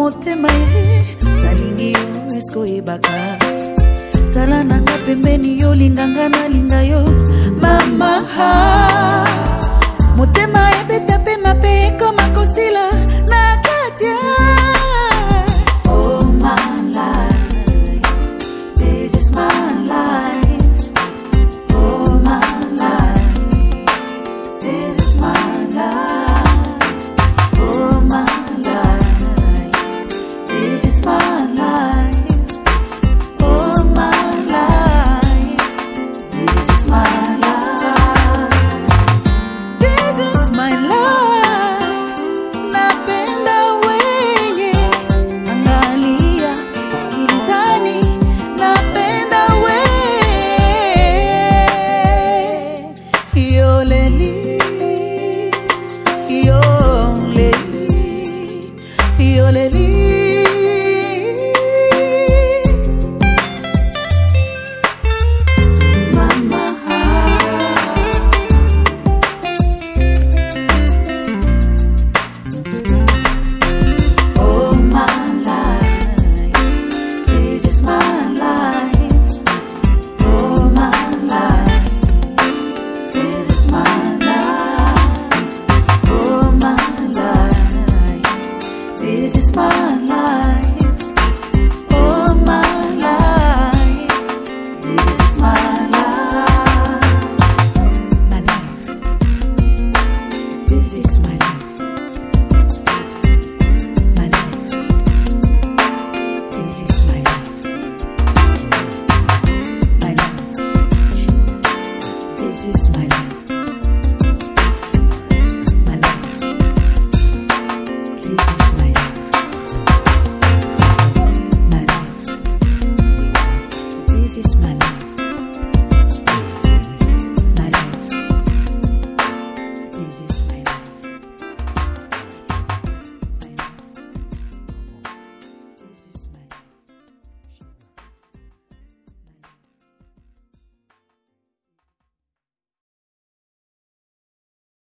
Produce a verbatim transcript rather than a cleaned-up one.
motema ye nalingi yo esko ebaka sala nanga pembeni yo linganga na linga yo mama ha motema ebeta pe mape koma kosila na katia. Oh my life, this is my life. Oh my life, this is my life. Oh my life, this is my life. Oh my life, this is my life. This is my life. Napenda wewe, angalia, sikilizani. Napenda wewe, yoleli, yoleli, yoleli. Mama, oh my life, this is my life. Oh my life, this is my life. Oh my life, this is my life.